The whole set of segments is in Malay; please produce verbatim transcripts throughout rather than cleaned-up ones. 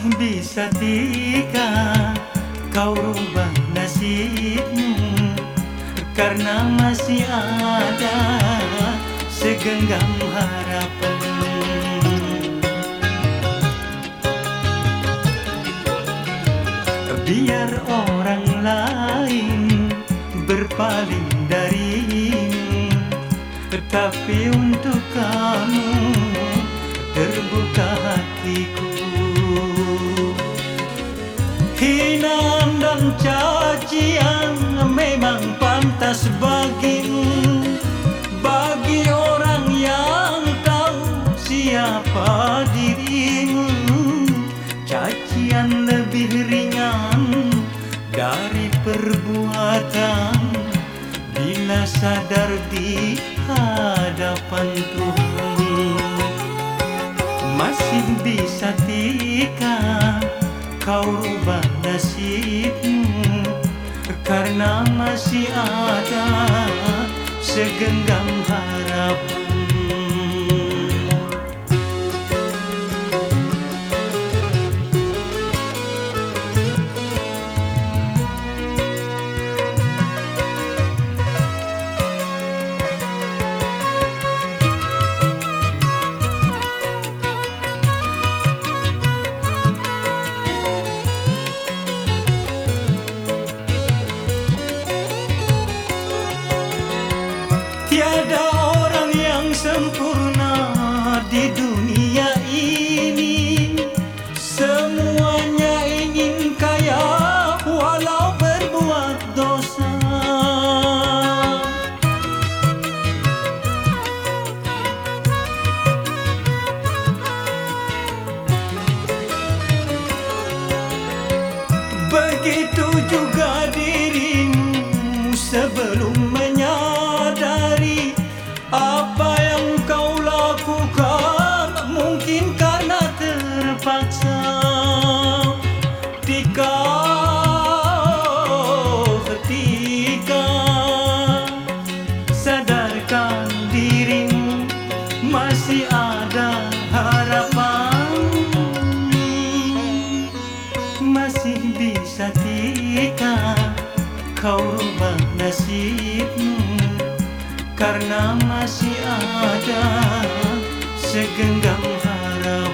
bisa tika kau rubah nasibmu, karena masih ada segenggam harapan. Biar orang lain berpaling darimu, tetapi untuk kamu terbuka hatiku. Hinaan dan cacian memang pantas bagimu, bagi orang yang tahu siapa dirimu. Cacian lebih ringan dari perbuatan bila sadar di hadapan Tuhan. Masih bisa tika kau rubah nasibmu, karena masih ada segenggam harapan. Tiada orang yang sempurna di dunia ini. Semuanya ingin kaya walau berbuat dosa. Begitu juga dirimu sebelum menyadari apa yang kau lakukan mungkin karena terpaksa. Tika, ketika sadarkan dirimu, masih ada harapan. Masih bisa tika kau rubah nasibmu, karena masih ada segenggam harapan.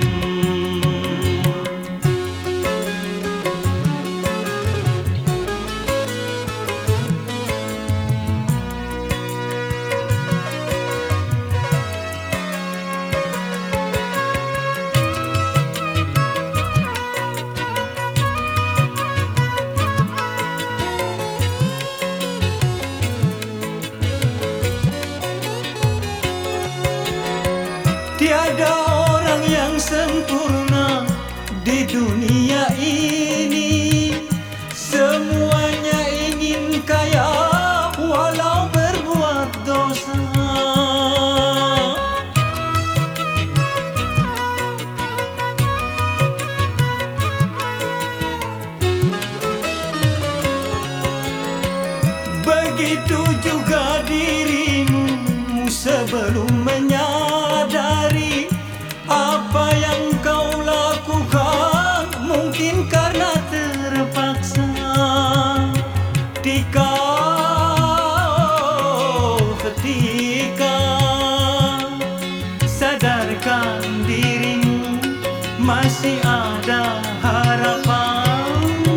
Tiada orang yang sempurna di dunia ini. Semuanya ingin kaya walau berbuat dosa. Begitu juga dirimu sebelum menyadari apa yang kau lakukan mungkin karena terpaksa. Tika, ketika sadarkan dirimu, masih ada harapan.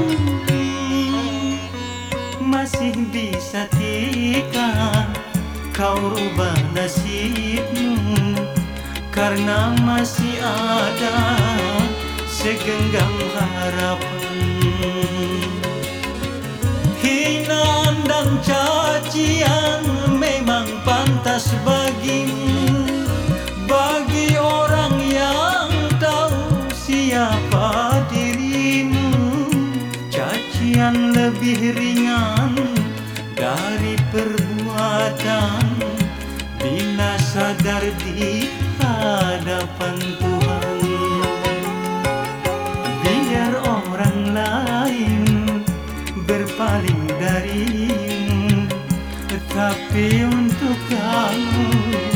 Masih bisa tika kau rubah nasibmu, karena masih ada segenggam harapan. Hinaan dan cacian memang pantas bagimu, bagi orang yang tahu siapa dirimu. Cacian lebih ringan dari perbuatan bila sadar di hadapan Tuhan. Biar orang lain berpaling darimu, tetapi untuk kamu